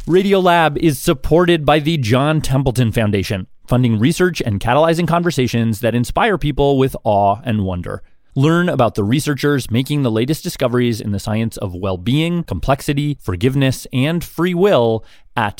Radiolab is supported by the John Templeton Foundation, funding research and catalyzing conversations that inspire people with awe and wonder. Learn about the researchers making the latest discoveries in the science of well-being, complexity, forgiveness, and free will at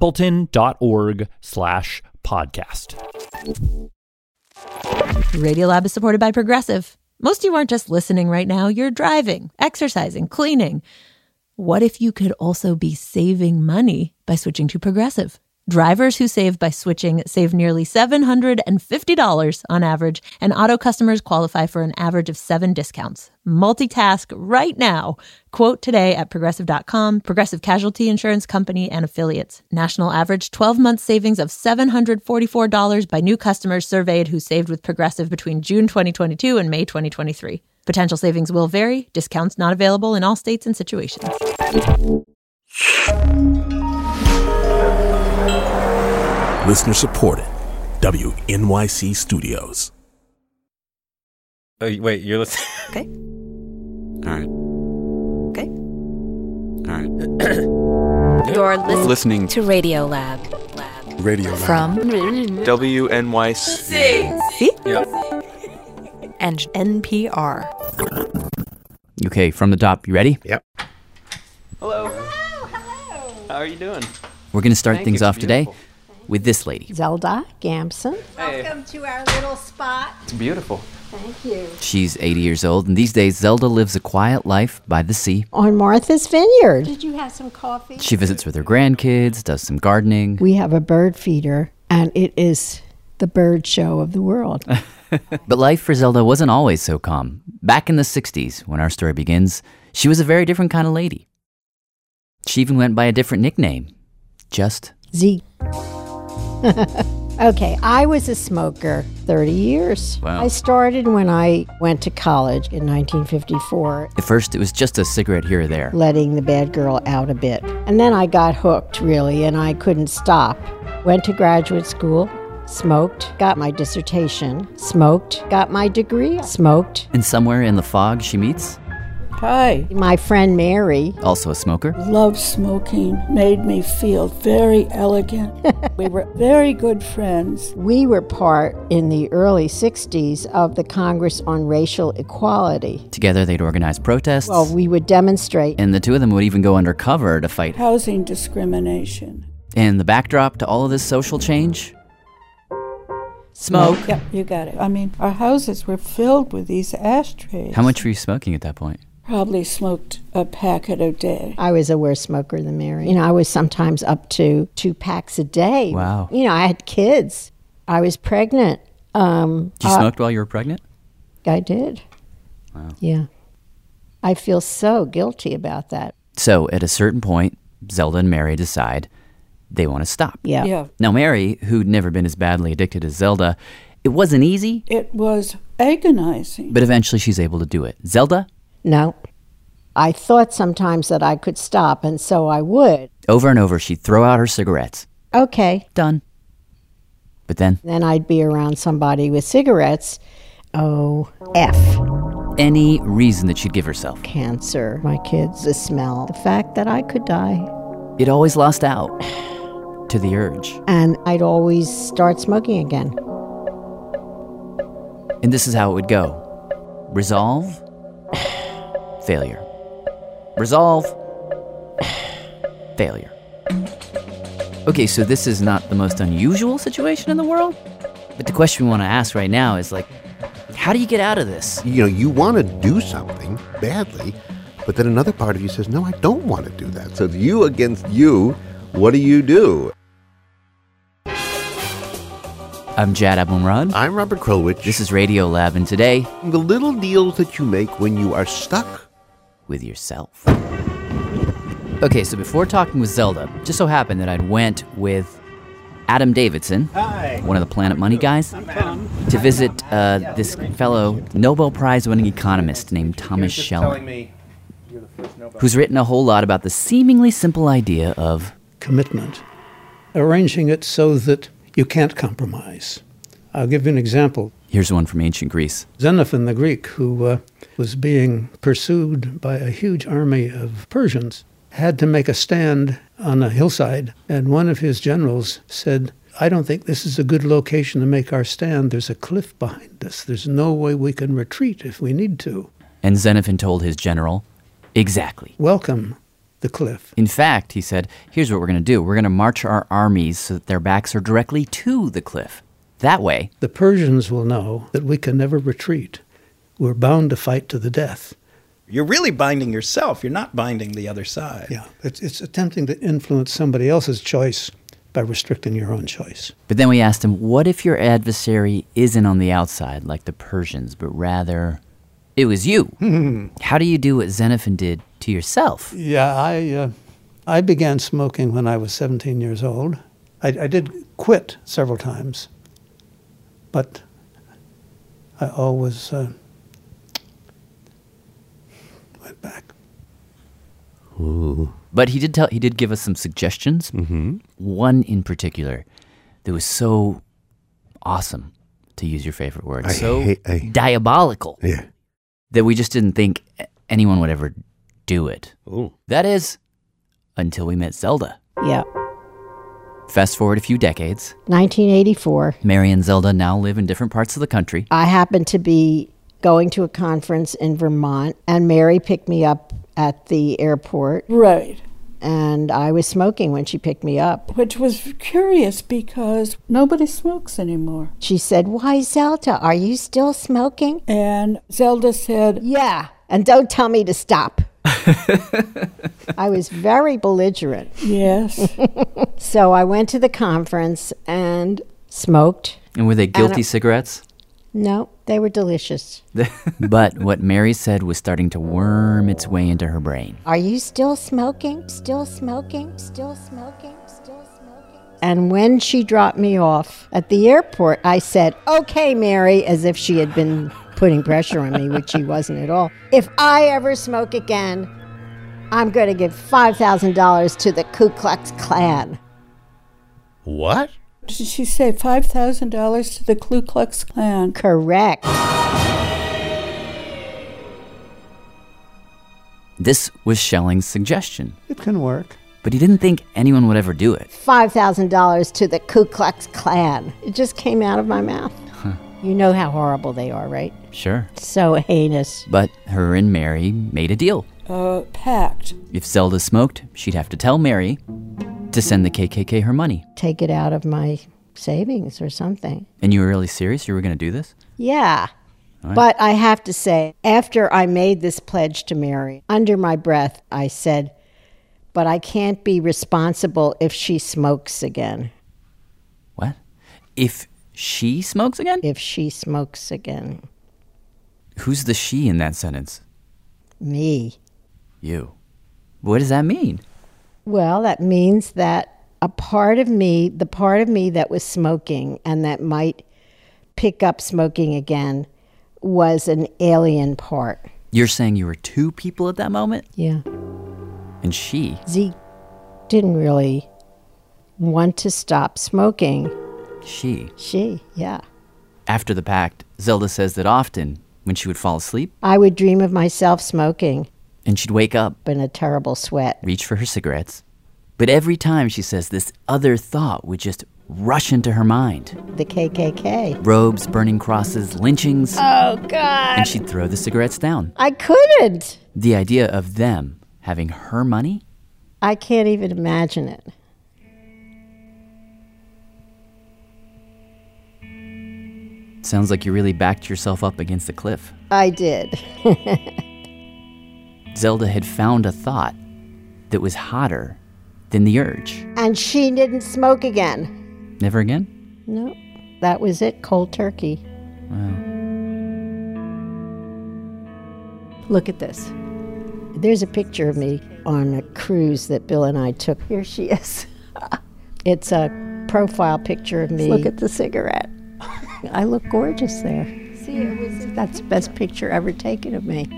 templeton.org/podcast. Radiolab is supported by Progressive. Most of you aren't just listening right now, you're driving, exercising, cleaning. What if you could also be saving money by switching to Progressive? Drivers who save by switching save nearly $750 on average, and auto customers qualify for an average of 7 discounts. Multitask right now. Quote today at Progressive.com. Progressive Casualty Insurance Company and Affiliates. National average 12-month savings of $744 by new customers surveyed who saved with Progressive between June 2022 and May 2023. Potential savings will vary. Discounts not available in all states and situations. Listener supported. WNYC Studios. Oh, wait, you're listening? Okay. All right. Okay. All right. You're listening to Radiolab. Radio From WNYC. See? Yep. and NPR. Okay, from the top. You ready? Yep. Hello. How are you doing? We're going to start Thank things you. off today Beautiful. with this lady. Zelda Gamson. Hey. Welcome to our little spot. It's beautiful. Thank you. She's 80 years old, and these days Zelda lives a quiet life by the sea. On Martha's Vineyard. Did you have some coffee? She visits with her grandkids, does some gardening. We have a bird feeder, and it is the bird show of the world. But life for Zelda wasn't always so calm. Back in the 60s, when our story begins, she was a very different kind of lady. She even went by a different nickname. Just Z. Okay, I was a smoker 30 years. Wow. I started when I went to college in 1954, at first, it was just a cigarette here or there. letting the bad girl out a bit. And then I got hooked, really, and I couldn't stop. Went to graduate school, smoked, got my dissertation, smoked, got my degree, smoked. And somewhere in the fog, she meets, Hi. My friend Mary, also a smoker. Love smoking made me feel very elegant. We were very good friends. we were part in the early 60s of the Congress on Racial Equality. Together, they'd organize protests. Well, we would demonstrate. And the two of them would even go undercover to fight. Housing discrimination. And the backdrop to all of this social change? Smoke. Yep, you got it. I mean, our houses were filled with these ashtrays. How much were you smoking at that point? Probably smoked a packet a day. I was a worse smoker than Mary. You know, I was sometimes up to 2 packs a day. Wow. You know, I had kids. I was pregnant. You smoked while you were pregnant? I did. Wow. Yeah. I feel so guilty about that. So, at a certain point, Zelda and Mary decide they want to stop. Yeah. Yeah. Now, Mary, who'd never been as badly addicted as Zelda, it wasn't easy, It was agonizing. but eventually she's able to do it. Zelda, No. I thought sometimes that I could stop, and so I would. over and over, she'd throw out her cigarettes. Okay. Done. But then, Then I'd be around somebody with cigarettes. Oh, F. any reason that she'd give herself, Cancer, my kids, the smell, the fact that I could die. it always lost out to the urge. And I'd always start smoking again. And this is how it would go. Resolve, failure. Resolve, failure. Okay, so this is not the most unusual situation in the world, but the question we want to ask right now is like, how do you get out of this? You know, you want to do something badly, but then another part of you says, no, I don't want to do that. So you against you, what do? I'm Jad Abumrad. I'm Robert Krulwich. This is Radiolab, and today, the little deals that you make when you are stuck. with yourself. Okay, so before talking with Zelda, it just so happened that I'd went with Adam Davidson, one of the Planet Money guys, to visit this fellow Nobel Prize-winning economist named Thomas Schelling, who's written a whole lot about the seemingly simple idea of commitment, arranging it so that you can't compromise. I'll give you an example. Here's one from ancient Greece. Xenophon the Greek, who was being pursued by a huge army of Persians, had to make a stand on a hillside, and one of his generals said, I don't think this is a good location to make our stand. There's a cliff behind us. There's no way we can retreat if we need to. And Xenophon told his general, exactly. Welcome the cliff. In fact, he said, here's what we're going to do. We're going to march our armies so that their backs are directly to the cliff. That way, the Persians will know that we can never retreat. We're bound to fight to the death. You're really binding yourself. You're not binding the other side. Yeah, it's attempting to influence somebody else's choice by restricting your own choice. But then we asked him, what if your adversary isn't on the outside like the Persians, but rather it was you? How do you do what Xenophon did to yourself? Yeah, I began smoking when I was 17 years old. I did quit several times, but I always went back. Ooh. But he did give us some suggestions. Mm-hmm. One in particular that was so awesome, to use your favorite word, diabolical, that we just didn't think anyone would ever do it. Ooh. That is, until we met Zelda. Yeah. Fast forward a few decades. 1984. Mary and Zelda now live in different parts of the country. I happened to be going to a conference in Vermont, and Mary picked me up at the airport. Right. And I was smoking when she picked me up. Which was curious because nobody smokes anymore. She said, why, Zelda, are you still smoking? And Zelda said, yeah, and don't tell me to stop. I was very belligerent. Yes. So I went to the conference and smoked. And were they guilty cigarettes? No, they were delicious. But what Mary said was starting to worm its way into her brain. Are you still smoking? Still smoking? Still smoking? Still smoking? And when she dropped me off at the airport, I said, okay, Mary, as if she had been putting pressure on me, which she wasn't at all. If I ever smoke again, I'm going to give $5,000 to the Ku Klux Klan. What? Did she say $5,000 to the Ku Klux Klan? Correct. This was Schelling's suggestion. It can work. But he didn't think anyone would ever do it. $5,000 to the Ku Klux Klan. It just came out of my mouth. You know how horrible they are, right? Sure. So heinous. But her and Mary made a deal. Pact. If Zelda smoked, she'd have to tell Mary to send the KKK her money. Take it out of my savings or something. And you were really serious? You were going to do this? Yeah. Right. But I have to say, after I made this pledge to Mary, under my breath, I said, but I can't be responsible if she smokes again. What? If she smokes again? If she smokes again. Who's the she in that sentence? Me. You. What does that mean? Well, that means that a part of me, the part of me that was smoking and that might pick up smoking again, was an alien part. You're saying you were two people at that moment? Yeah. And she? Zeke didn't really want to stop smoking. She, yeah. After the pact, Zelda says that often, when she would fall asleep, I would dream of myself smoking. And she'd wake up in a terrible sweat. Reach for her cigarettes. But every time, she says, this other thought would just rush into her mind. The KKK. Robes, burning crosses, lynchings. Oh, God. And she'd throw the cigarettes down. I couldn't. The idea of them having her money? I can't even imagine it. Sounds like you really backed yourself up against the cliff. I did. Zelda had found a thought that was hotter than the urge. And she didn't smoke again. Never again? No. That was it, cold turkey. Wow. Look at this. There's a picture of me on a cruise that Bill and I took. Here she is. It's a profile picture of me. Look at the cigarette. I look gorgeous there. See, that's the best picture ever taken of me.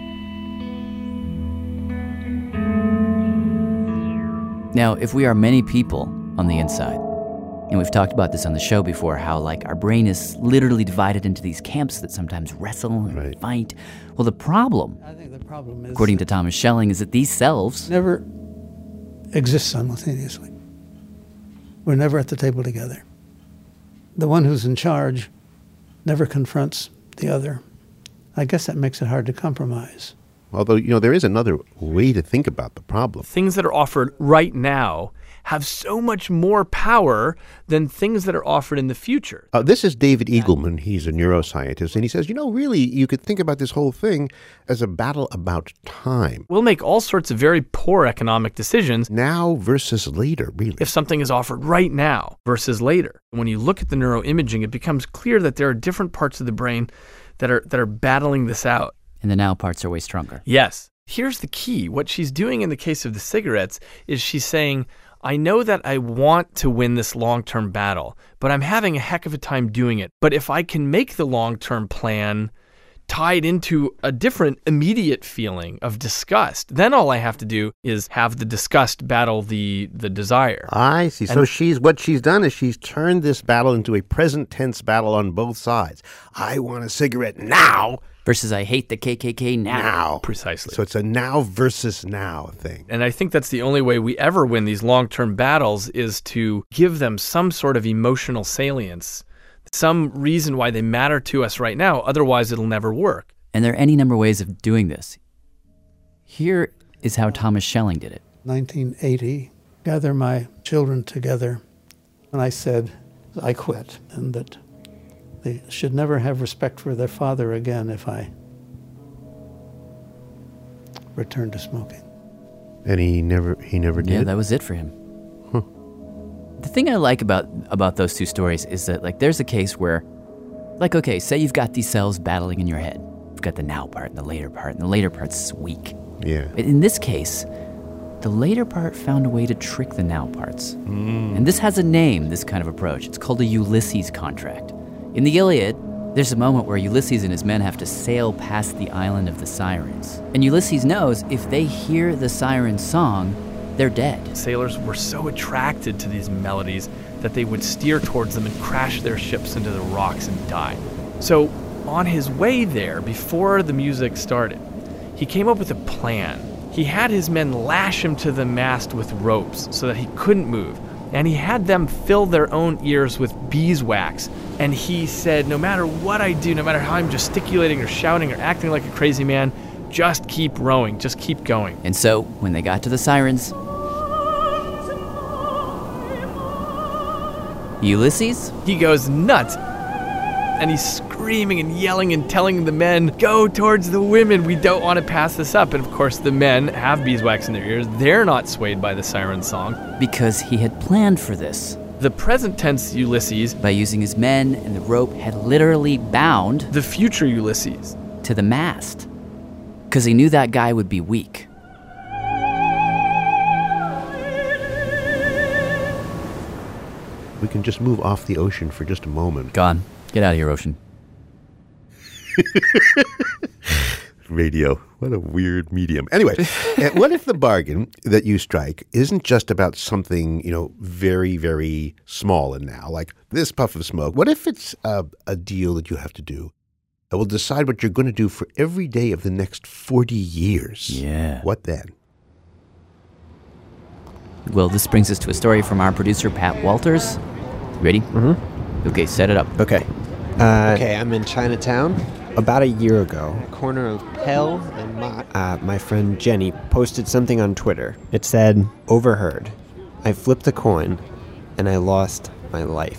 Now, if we are many people on the inside, and we've talked about this on the show before, how like our brain is literally divided into these camps that sometimes wrestle and fight. Well, the problem, I think the problem is, according to Thomas Schelling, is that these selves never exist simultaneously. We're never at the table together. The one who's in charge never confronts the other. I guess that makes it hard to compromise. Although, there is another way to think about the problem. Things that are offered right now have so much more power than things that are offered in the future. This is David Eagleman. He's a neuroscientist, and he says, really, you could think about this whole thing as a battle about time. We'll make all sorts of very poor economic decisions. Now versus later, really. If something is offered right now versus later. When you look at the neuroimaging, it becomes clear that there are different parts of the brain that are battling this out. And the now parts are way stronger. Yes. Here's the key. What she's doing in the case of the cigarettes is she's saying, I know that I want to win this long-term battle, but I'm having a heck of a time doing it. But if I can make the long-term plan tied into a different immediate feeling of disgust, then all I have to do is have the disgust battle the desire. I see. So what she's done is she's turned this battle into a present tense battle on both sides. I want a cigarette now. Versus I hate the KKK now. Precisely. So it's a now versus now thing. And I think that's the only way we ever win these long-term battles is to give them some sort of emotional salience, some reason why they matter to us right now. Otherwise, it'll never work. And there are any number of ways of doing this. Here is how Thomas Schelling did it. 1980, gather my children together, and I said I quit, and that they should never have respect for their father again if I returned to smoking. And he never did? Yeah, that was it for him. Huh. The thing I like about those two stories is that, there's a case where, okay, say you've got these cells battling in your head. You've got the now part and the later part, and the later part's weak. Yeah. In this case, the later part found a way to trick the now parts. And this has a name, this kind of approach. It's called a Ulysses contract. In the Iliad, there's a moment where Ulysses and his men have to sail past the island of the Sirens. And Ulysses knows if they hear the siren's song, they're dead. Sailors were so attracted to these melodies that they would steer towards them and crash their ships into the rocks and die. So on his way there, before the music started, he came up with a plan. He had his men lash him to the mast with ropes so that he couldn't move. And he had them fill their own ears with beeswax. And he said, no matter what I do, no matter how I'm gesticulating or shouting or acting like a crazy man, just keep rowing, just keep going. And so, when they got to the Sirens, Ulysses? He goes nuts. And he's screaming and yelling and telling the men, go towards the women, we don't want to pass this up. And of course the men have beeswax in their ears. They're not swayed by the siren song. Because he had planned for this. The present tense Ulysses, by using his men and the rope, had literally bound the future Ulysses to the mast. Because he knew that guy would be weak. We can just move off the ocean for just a moment. Gone. Get out of here, ocean. Radio. What a weird medium. Anyway, what if the bargain that you strike isn't just about something, very, very small and now, like this puff of smoke? What if it's a deal that you have to do that will decide what you're going to do for every day of the next 40 years? Yeah. What then? Well, this brings us to a story from our producer, Pat Walters. Ready? Mm-hmm. Okay, set it up. Okay. I'm in Chinatown. About a year ago, corner of Pell and Mott, my friend Jenny posted something on Twitter. It said, overheard. I flipped a coin and I lost my life.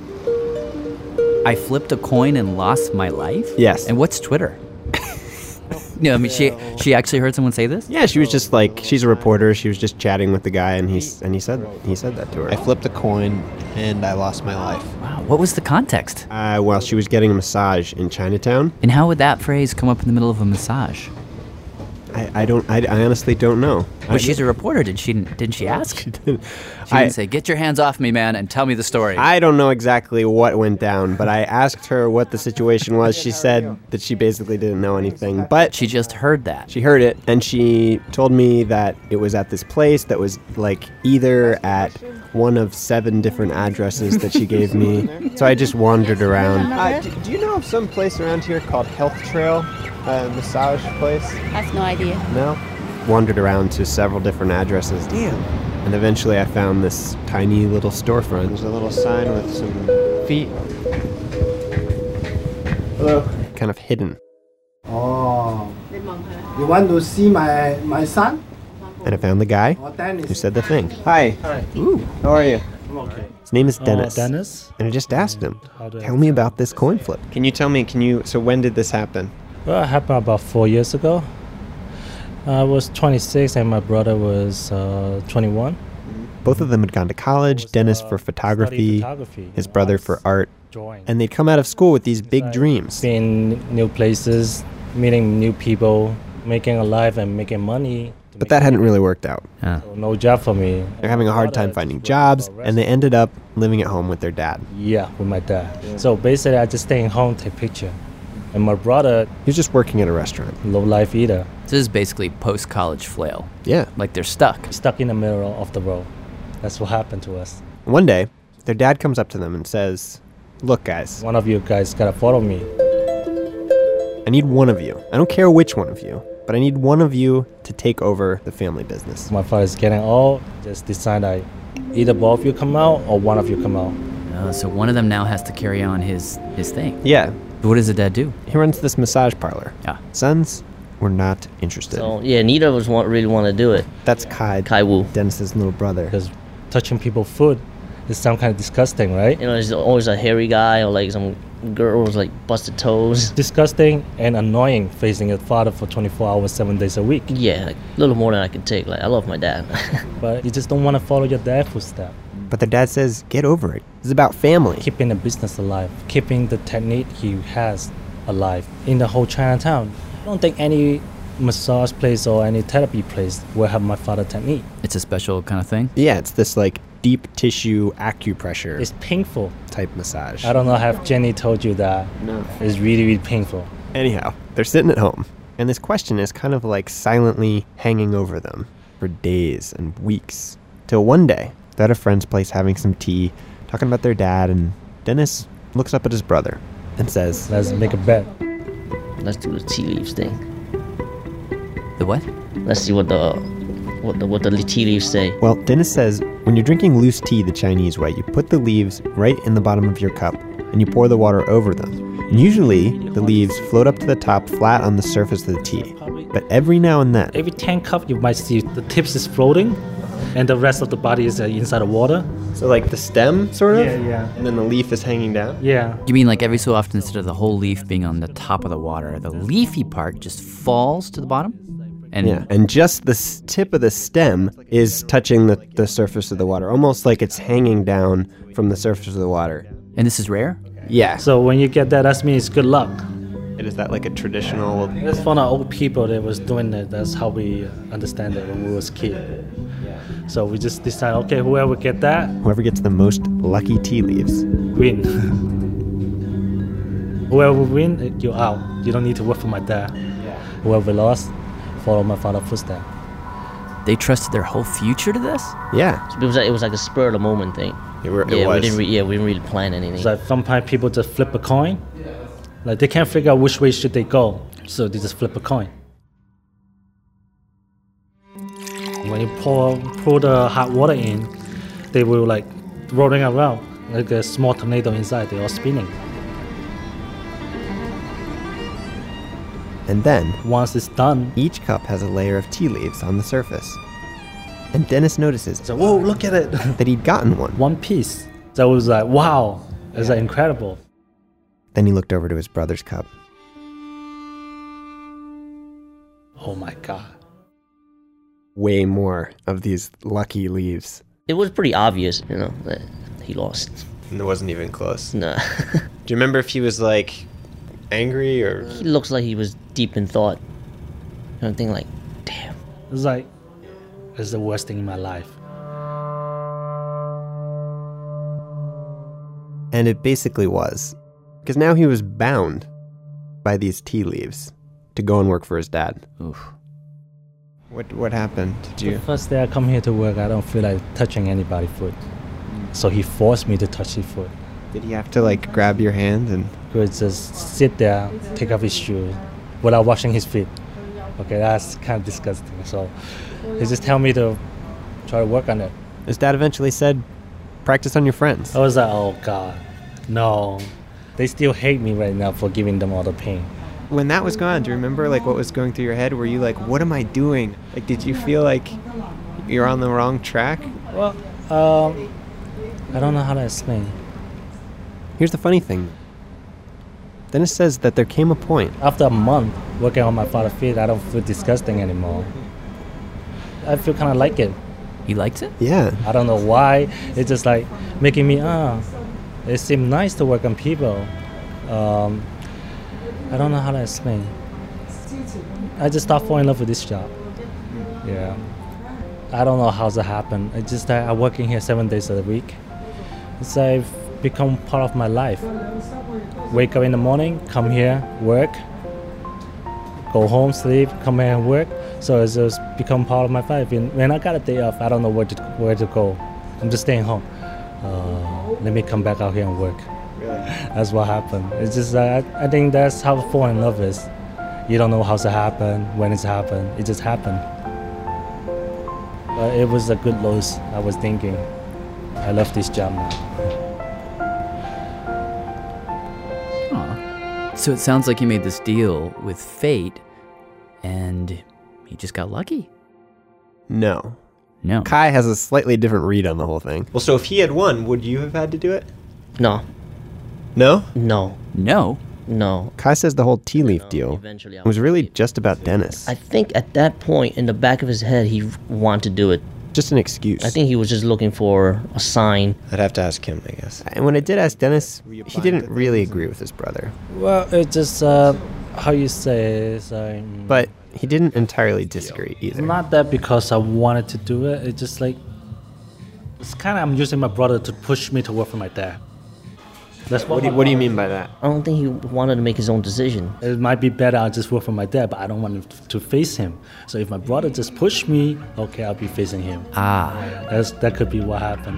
I flipped a coin and lost my life? Yes. And what's Twitter? No, I mean, she actually heard someone say this? Yeah, she was just she's a reporter. She was just chatting with the guy, and he said that to her. I flipped a coin, and I lost my life. Wow, what was the context? Well, she was getting a massage in Chinatown. And how would that phrase come up in the middle of a massage? I honestly don't know. But she's a reporter. Didn't she ask? She didn't say, get your hands off me, man, and tell me the story. I don't know exactly what went down, but I asked her what the situation was. She said that she basically didn't know anything, but she just heard that. She heard it, and she told me that it was at this place that was either at one of 7 different addresses that she gave me. So I just wandered around. Do you know of some place around here called Health Trail? Massage place? I have no idea. No? Wandered around to several different addresses. Damn. And eventually I found this tiny little storefront. There's a little sign with some feet. Hello. Kind of hidden. Oh. You want to see my son? And I found the guy who said the thing. Hi. Hi. Ooh, how are you? I'm okay. His name is Dennis. Dennis? And I just asked him, tell me about this coin flip. Can you tell me, so when did this happen? Well, it happened about 4 years ago. I was 26 and my brother was 21. Both of them had gone to college, Dennis for photography, his brother for art. And they'd come out of school with these big dreams. Being new places, meeting new people, making a life and making money. But that hadn't really worked out. So no job for me. They're having a hard time finding jobs, and they ended up living at home with their dad. Yeah, with my dad. So basically, I just stay at home, take picture. And my brother... He was just working at a restaurant. Low life eater. This is basically post-college flail. Yeah. Like they're stuck. Stuck in the middle of the road. That's what happened to us. One day, their dad comes up to them and says, look, guys. One of you guys gotta follow me. I need one of you. I don't care which one of you, but I need one of you to take over the family business. My father's getting old. Just decide either both of you come out or one of you come out. So one of them now has to carry on his thing. Yeah. What does the dad do? He runs this massage parlor. Yeah. Sons were not interested. So, yeah, neither of us really want to do it. That's Kai Wu. Dennis's little brother. Because touching people's food is some kind of disgusting, right? You know, there's always a hairy guy or like some girl with like busted toes. Disgusting and annoying facing your father for 24 hours, 7 days a week. Yeah, like a little more than I can take. Like, I love my dad. But you just don't want to follow your dad's footsteps. But their dad says, get over it. It's about family. Keeping the business alive. Keeping the technique he has alive. In the whole Chinatown, I don't think any massage place or any therapy place will have my father's technique. It's a special kind of thing? Yeah, it's this like deep tissue acupressure. It's painful. Type massage. I don't know if Jenny told you that. No. It's really, really painful. Anyhow, they're sitting at home, and this question is kind of like silently hanging over them for days and weeks. Till one day, they're at a friend's place having some tea, talking about their dad, and Dennis looks up at his brother and says, let's make a bet. Let's do the tea leaves thing. The what? Let's see what the tea leaves say. Well, Dennis says, when you're drinking loose tea the Chinese way, you put the leaves right in the bottom of your cup, and you pour the water over them. And usually, the leaves float up to the top flat on the surface of the tea. But every now and then... Every 10 cups, you might see the tips is floating, and the rest of the body is inside the water. So like the stem, sort of? Yeah. And then the leaf is hanging down? Yeah. You mean like every so often, instead of the whole leaf being on the top of the water, the leafy part just falls to the bottom? And just the tip of the stem is touching the surface of the water, almost like it's hanging down from the surface of the water. And this is rare? Yeah. So when you get that, that means good luck. And is that like a traditional... That's from the old people that was doing it. That's how we understand it when we was kids. So we just decide, okay, whoever get that... Whoever gets the most lucky tea leaves. Win. Whoever win, you're out. You don't need to work for my dad. Whoever lost, follow my father's footsteps. They trusted their whole future to this? Yeah. So it was like a spur of the moment thing. It was. We didn't really plan anything. It's like sometimes people just flip a coin. Like they can't figure out which way should they go, so they just flip a coin. When you pour the hot water in, they will like rolling around like a small tornado inside. They are spinning. And then, once it's done, each cup has a layer of tea leaves on the surface. And Dennis notices, so, whoa, look at it, that he'd gotten one. One piece. So it was like, wow, it's like incredible. Then he looked over to his brother's cup. Oh my God. Way more of these lucky leaves. It was pretty obvious, that he lost. And it wasn't even close. No. Do you remember if he was like angry or... He looks like he was deep in thought. I'm thinking like, damn. It's like, it's the worst thing in my life. And it basically was. Because now he was bound by these tea leaves to go and work for his dad. Oof. What happened? The first day I come here to work, I don't feel like touching anybody's foot. So he forced me to touch his foot. Did he have to like grab your hand and... He would just sit there, take off his shoes without washing his feet. Okay, that's kind of disgusting. So he just tell me to try to work on it. His dad eventually said, practice on your friends. I was like, oh God, no. They still hate me right now for giving them all the pain. When that was going on, do you remember like what was going through your head? Were you like, what am I doing? Like, did you feel like you're on the wrong track? Well, I don't know how to explain. Here's the funny thing. Dennis says that there came a point. After a month working on my father's feet, I don't feel disgusting anymore. I feel kind of like it. He likes it? Yeah. I don't know why. It's just like making me, it seemed nice to work on people. I don't know how to explain. I just started falling in love with this job. Yeah. I don't know how that happened. It's just that I'm working here 7 days a week. It's like become part of my life. Wake up in the morning, come here, work, go home, sleep, come here and work. So it's just become part of my life. And when I got a day off, I don't know where to go. I'm just staying home. Let me come back out here and work. Really? That's what happened. It's just I think that's how falling in love is. You don't know how it happened, when it's happened. It just happened. But it was a good loss. I was thinking, I love this job now. So it sounds like you made this deal with fate, and he just got lucky. No. Kai has a slightly different read on the whole thing. Well, so if he had won, would you have had to do it? No. No? No. Kai says the whole tea leaf deal was really just about Dennis. I think at that point, in the back of his head, he wanted to do it. Just an excuse. I think he was just looking for a sign. I'd have to ask him, I guess. And when I did ask Dennis, he didn't really agree with his brother. Well, it's just, how you say it, But he didn't entirely disagree either. It's not that because I wanted to do it. It's just like, it's kind of I'm using my brother to push me to work for my dad. That's what do you mean by that? I don't think he wanted to make his own decision. It might be better I just work for my dad, but I don't want to face him. So if my brother just pushed me, okay, I'll be facing him. That could be what happened.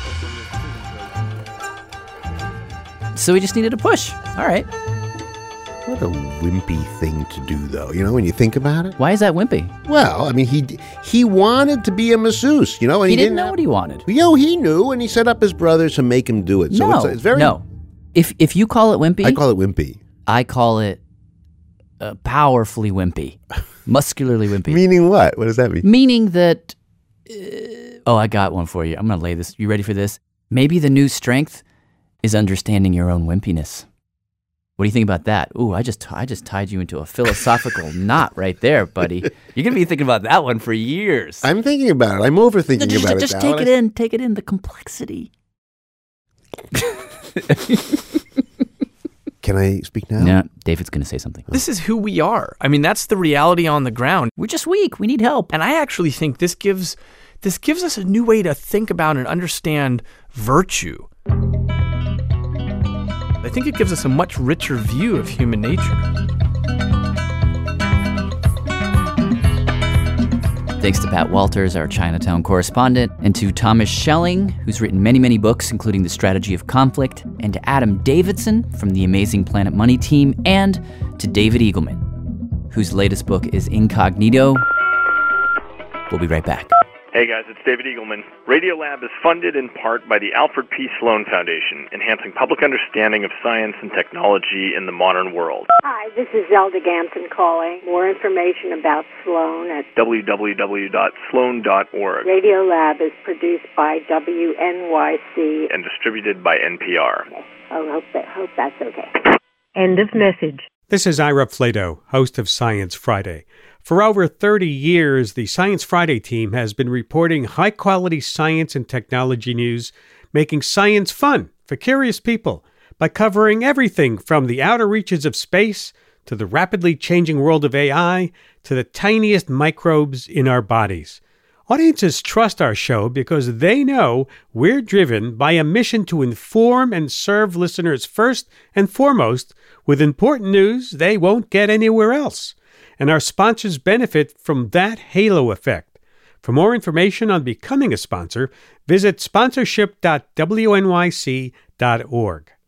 So he just needed a push. All right. What a wimpy thing to do, though, when you think about it. Why is that wimpy? Well, I mean, he wanted to be a masseuse, and he didn't know what he wanted. He knew, and he set up his brothers to make him do it. So it's very... No. If you call it wimpy... I call it wimpy. I call it powerfully wimpy. Muscularly wimpy. Meaning what? What does that mean? Meaning that... I got one for you. I'm going to lay this. You ready for this? Maybe the new strength is understanding your own wimpiness. What do you think about that? Ooh, I just tied you into a philosophical knot right there, buddy. You're going to be thinking about that one for years. I'm thinking about it. I'm overthinking about it. Just take it in. Take it in. The complexity. Can I speak now? No, David's going to say something. This is who we are. I mean, that's the reality on the ground. We're just weak. We need help. And I actually think this gives us a new way to think about and understand virtue. I think it gives us a much richer view of human nature. Thanks to Pat Walters, our Chinatown correspondent, and to Thomas Schelling, who's written many, many books, including The Strategy of Conflict, and to Adam Davidson from the Amazing Planet Money team, and to David Eagleman, whose latest book is Incognito. We'll be right back. Hey guys, it's David Eagleman. Radiolab is funded in part by the Alfred P. Sloan Foundation, enhancing public understanding of science and technology in the modern world. Hi, this is Zelda Gampton calling. More information about Sloan at www.sloan.org. Radiolab is produced by WNYC and distributed by NPR. Okay. I hope that's okay. End of message. This is Ira Flato, host of Science Friday. For over 30 years, the Science Friday team has been reporting high-quality science and technology news, making science fun for curious people by covering everything from the outer reaches of space to the rapidly changing world of AI to the tiniest microbes in our bodies. Audiences trust our show because they know we're driven by a mission to inform and serve listeners first and foremost with important news they won't get anywhere else. And our sponsors benefit from that halo effect. For more information on becoming a sponsor, visit sponsorship.wnyc.org.